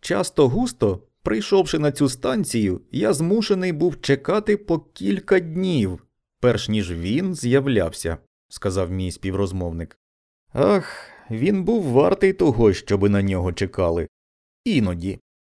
Часто-густо, прийшовши на цю станцію, я змушений був чекати по кілька днів, перш ніж він з'являвся, сказав мій співрозмовник. Ах, він був вартий того, щоби на нього чекали. Іноді.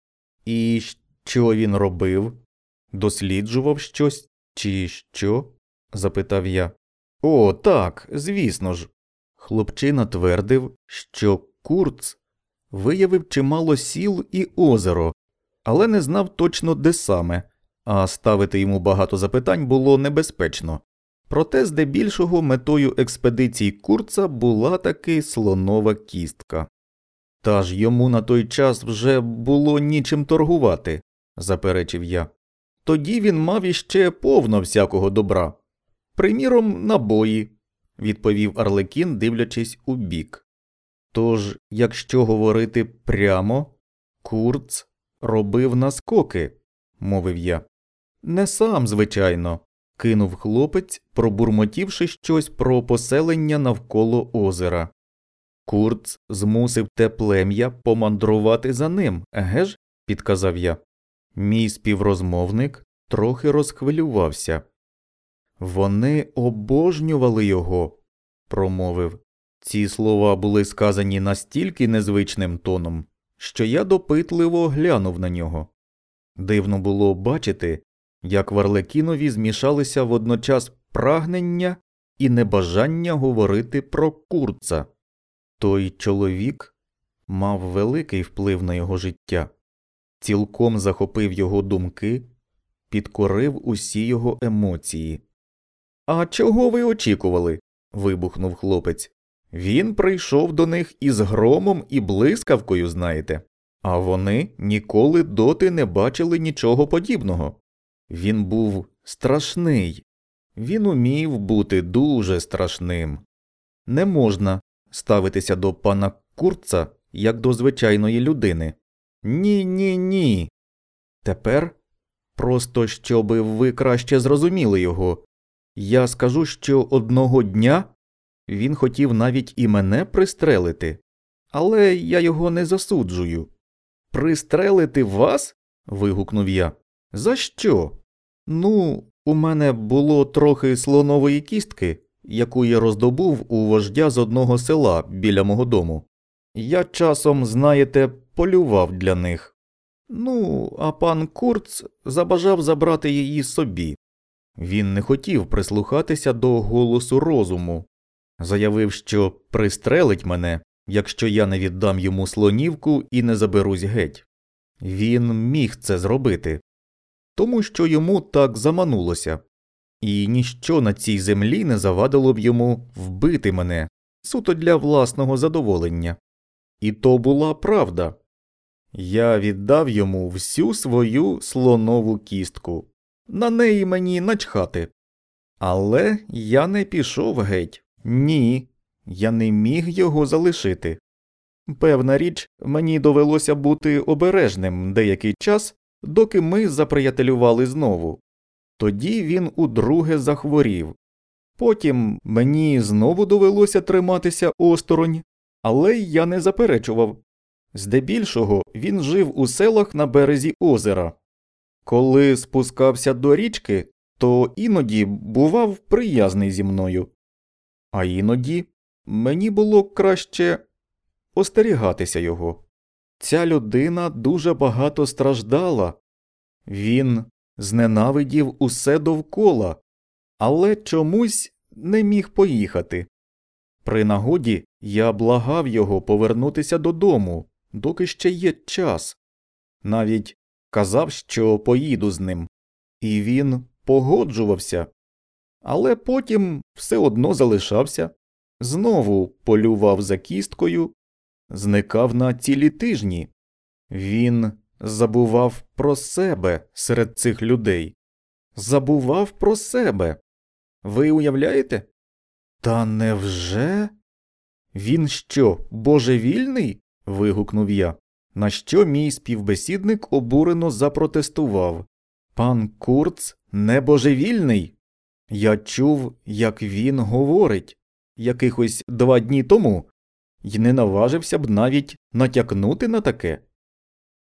І що він робив? Досліджував щось чи що? Запитав я. О, так, звісно ж. Хлопчина твердив, що Курц виявив чимало сіл і озеро, але не знав точно, де саме, а ставити йому багато запитань було небезпечно. Проте здебільшого метою експедиції Курца була таки слонова кістка. Та ж йому на той час вже було нічим торгувати, заперечив я. Тоді він мав іще повно всякого добра. Приміром, набої, відповів Арлекін, дивлячись у бік. Тож, якщо говорити прямо, Курц робив наскоки, мовив я. Не сам, звичайно, кинув хлопець, пробурмотівши щось про поселення навколо озера. Курц змусив те плем'я помандрувати за ним, еге ж? Підказав я. Мій співрозмовник трохи розхвилювався. Вони обожнювали його, промовив. Ці слова були сказані настільки незвичним тоном, що я допитливо глянув на нього. Дивно було бачити, як в Арлекінові змішалися водночас прагнення і небажання говорити про Курца. Той чоловік мав великий вплив на його життя, цілком захопив його думки, підкорив усі його емоції. «А чого ви очікували?» – вибухнув хлопець. «Він прийшов до них із громом і блискавкою, знаєте, а вони ніколи доти не бачили нічого подібного. Він був страшний, він умів бути дуже страшним. Не можна ставитися до пана Курца як до звичайної людини. Ні. Тепер, просто щоби ви краще зрозуміли його, я скажу, що одного дня він хотів навіть і мене пристрелити, але я його не засуджую. «Пристрелити вас?» – вигукнув я. «За що?» «Ну, у мене було трохи слонової кістки, яку я роздобув у вождя з одного села біля мого дому. Я часом, знаєте, полював для них. Ну, а пан Курц забажав забрати її собі. Він не хотів прислухатися до голосу розуму. Заявив, що пристрелить мене, якщо я не віддам йому слонівку і не заберусь геть. Він міг це зробити, тому що йому так заманулося. І ніщо на цій землі не завадило б йому вбити мене, суто для власного задоволення. І то була правда. Я віддав йому всю свою слонову кістку. На неї мені начхати. Але я не пішов геть. Ні, я не міг його залишити. Певна річ, мені довелося бути обережним деякий час, доки ми заприятелювали знову. Тоді він удруге захворів. Потім мені знову довелося триматися осторонь, але я не заперечував. Здебільшого він жив у селах на березі озера. Коли спускався до річки, то іноді бував приязний зі мною. А іноді мені було краще остерігатися його. Ця людина дуже багато страждала. Він зненавидів усе довкола, але чомусь не міг поїхати. При нагоді я благав його повернутися додому, доки ще є час. Навіть казав, що поїду з ним. І він погоджувався. Але потім все одно залишався. Знову полював за кісткою, зникав на цілі тижні. Він забував про себе серед цих людей. Забував про себе. Ви уявляєте? Та невже? Він що, божевільний? Вигукнув я. На що мій співбесідник обурено запротестував. Пан Курц не божевільний? Я чув, як він говорить, якихось 2 дні тому, й не наважився б навіть натякнути на таке.